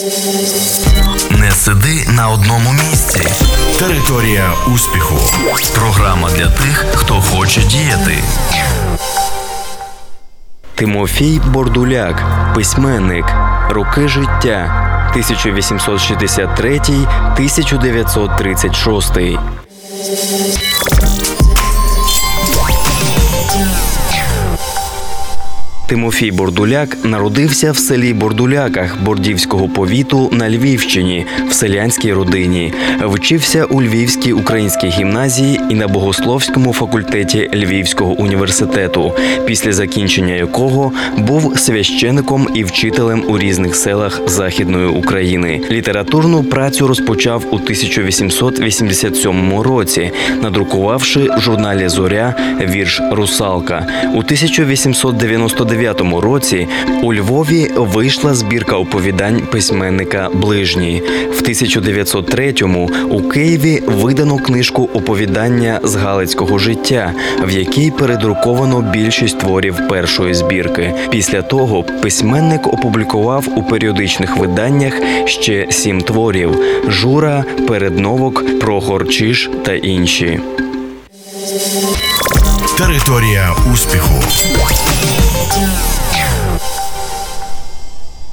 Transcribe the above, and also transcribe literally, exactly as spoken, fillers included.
Не сиди на одному місці. Територія успіху. Програма для тих, хто хоче діяти. Тимофій Бордуляк, письменник, роки життя тисяча вісімсот шістдесят третій - тисяча дев'ятсот тридцять шостий. Тимофій Бордуляк народився в селі Бордуляках Бордівського повіту на Львівщині в селянській родині. Вчився у Львівській українській гімназії і на Богословському факультеті Львівського університету, після закінчення якого був священиком і вчителем у різних селах Західної України. Літературну працю розпочав у тисяча вісімсот вісімдесят сьомому році, надрукувавши в журналі «Зоря» вірш «Русалка». У тисяча вісімсот дев'яносто дев'ятому році у Львові вийшла збірка оповідань письменника «Ближній». В тисяча дев'ятсот третьому у Києві видано книжку «Оповідання з Галицького життя», в якій передруковано більшість творів першої збірки. Після того письменник опублікував у періодичних виданнях ще сім творів – «Жура», «Передновок», «Прохор Чиж» та інші. Територія успіху. Yeah.